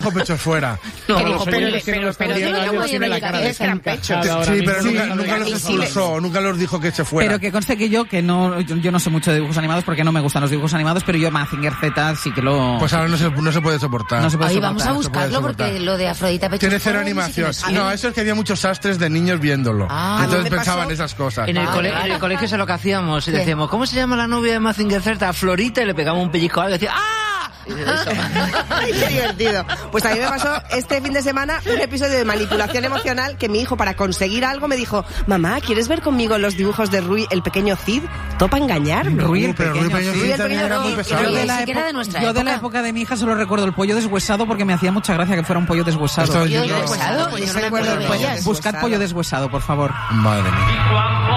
dijo pechos fuera. No, nunca los expulsó, nunca los dijo que se fuera. Pero que conste que yo no sé mucho de dibujos animados porque no me gustan los dibujos animados, pero yo Mazinger Z sí que lo... Pues ahora no se puede soportar. Ahí vamos a buscarlo porque lo de Afrodita pechos tiene cero fuera, animación. sí, No, eso es que había muchos sastres de niños viéndolo. Entonces pensaban pasó? esas cosas. En el colegio es lo que hacíamos. Y decíamos, ¿cómo se llama la novia de Mazinger Z? Florita, y le pegamos un pellizco a algo y decía, ¡ah! Ay, qué divertido. Pues a mí me pasó este fin de semana un episodio de manipulación emocional que mi hijo, para conseguir algo, me dijo: mamá, ¿quieres ver conmigo los dibujos de Rui, el pequeño Cid? ¿Topa engañarme? Rui, el pequeño Cid también era muy pesado. Yo de la época de mi hija solo recuerdo el pollo deshuesado porque me hacía mucha gracia que fuera un pollo deshuesado. ¿Pollo deshuesado? Pues yo no me acuerdo de ellas. Buscad pollo deshuesado, por favor. Madre mía.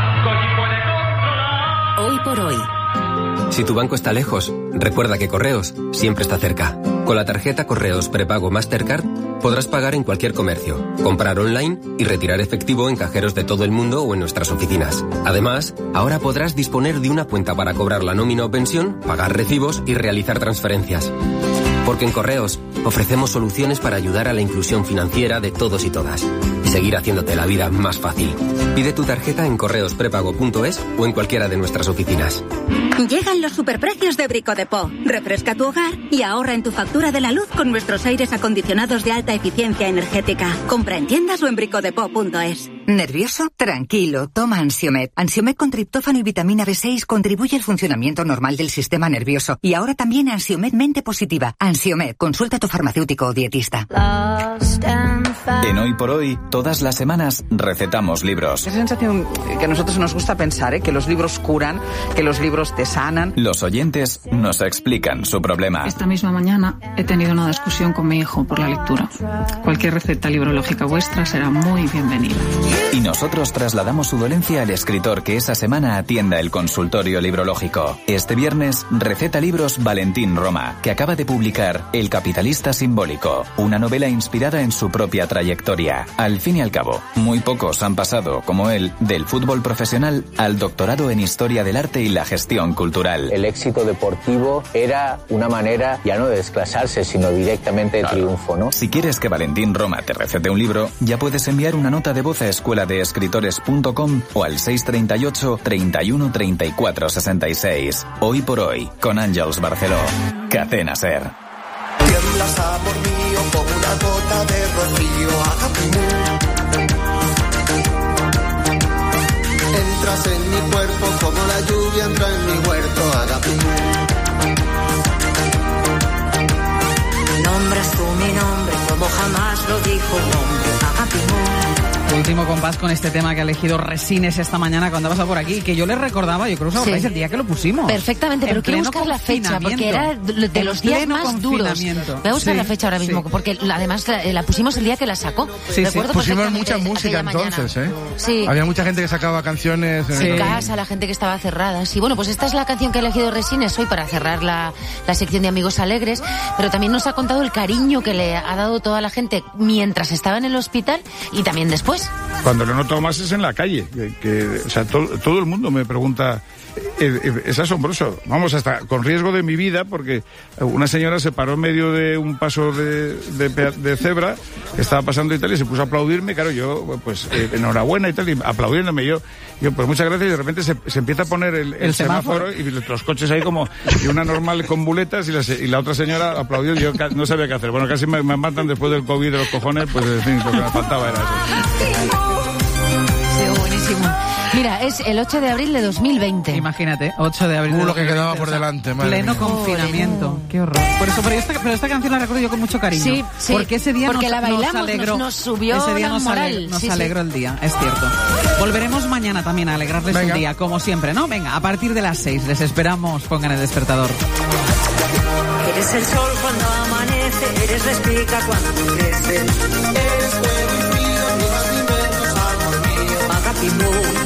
Hoy por hoy. Si tu banco está lejos, recuerda que Correos siempre está cerca. Con la tarjeta Correos Prepago Mastercard podrás pagar en cualquier comercio, comprar online y retirar efectivo en cajeros de todo el mundo o en nuestras oficinas. Además, ahora podrás disponer de una cuenta para cobrar la nómina o pensión, pagar recibos y realizar transferencias. Porque en Correos ofrecemos soluciones para ayudar a la inclusión financiera de todos y todas y seguir haciéndote la vida más fácil. Pide tu tarjeta en correosprepago.es o en cualquiera de nuestras oficinas. Llegan los superprecios de Brico Depot. Refresca tu hogar y ahorra en tu factura de la luz con nuestros aires acondicionados de alta eficiencia energética. Compra en tiendas o en bricodepot.es. ¿Nervioso? Tranquilo, toma Ansiomed. Ansiomed con triptófano y vitamina B6 contribuye al funcionamiento normal del sistema nervioso. Y ahora también Ansiomed Mente Positiva. Ansiomed, consulta a tu farmacéutico o dietista. En Hoy por Hoy, todas las semanas recetamos libros. Esa sensación que a nosotros nos gusta pensar, que los libros curan, que los libros te sanan. Los oyentes nos explican su problema. Esta misma mañana he tenido una discusión con mi hijo por la lectura. Cualquier receta librológica vuestra será muy bienvenida. Y nosotros trasladamos su dolencia al escritor que esa semana atienda el consultorio librológico. Este viernes receta libros Valentín Roma, que acaba de publicar El capitalista simbólico, una novela inspirada en su propia trayectoria. Al fin y al cabo, muy pocos han pasado, como él, del fútbol profesional al doctorado en Historia del Arte y la Gestión Cultural. El éxito deportivo era una manera ya no de desclasarse, sino directamente de triunfo, ¿no? Si quieres que Valentín Roma te recete un libro, ya puedes enviar una nota de voz a escueladeescritores.com o al 638 31 34 66. Hoy por Hoy, con Àngels Barceló. Cadena SER. Tiemblas amor mío como una gota de rocío, entras en mi cuerpo como la lluvia entra en mi huerto, Nombras tú mi nombre como jamás lo dijo un hombre, Último compás con este tema que ha elegido Resines esta mañana cuando ha pasado por aquí, que yo les recordaba, yo creo que os acordáis el día que lo pusimos. Perfectamente, pero quiero buscar la fecha, porque era de los días más duros. Voy a buscar la fecha ahora mismo, porque además la pusimos el día que la sacó. Recuerdo pusimos mucha música entonces, ¿eh? Sí. Había mucha gente que sacaba canciones en casa, la gente que estaba cerrada. Sí, bueno, pues esta es la canción que ha elegido Resines hoy para cerrar la sección de Amigos Alegres, pero también nos ha contado el cariño que le ha dado toda la gente mientras estaba en el hospital y también después. Cuando lo noto más es en la calle, o sea, todo el mundo me pregunta, es asombroso, vamos, hasta con riesgo de mi vida, porque una señora se paró en medio de un paso de cebra, que estaba pasando y tal, y se puso a aplaudirme, claro, yo, pues, enhorabuena y tal, y aplaudiéndome, yo pues muchas gracias, y de repente se empieza a poner el semáforo y los coches ahí como, y una normal con buletas, y la otra señora aplaudió, y yo no sabía qué hacer, bueno, casi me matan después del COVID de los cojones, pues, en fin, lo que me faltaba era eso. Sí, buenísimo. Mira, es el 8 de abril de 2020. Imagínate, 8 de abril de 2020. Lo que quedaba por delante, madre pleno mía. Confinamiento. Qué horror. Pero esta canción la recuerdo yo con mucho cariño. Sí, porque ese día la bailamos, nos alegró. Nos subió ese día la moral. Nos alegró el día, es cierto. Volveremos mañana también a alegrarles el día, como siempre, ¿no? Venga, a partir de las 6 les esperamos. Pongan el despertador. Eres el sol cuando amanece, eres la espiga cuando crece. Eres fuego y frío, mi más inmensos amor mío, Agapimú.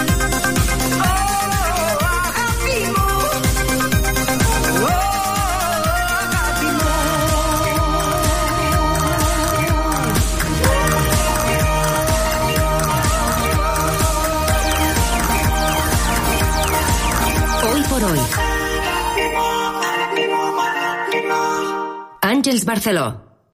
Hoy por Hoy. Àngels Barceló.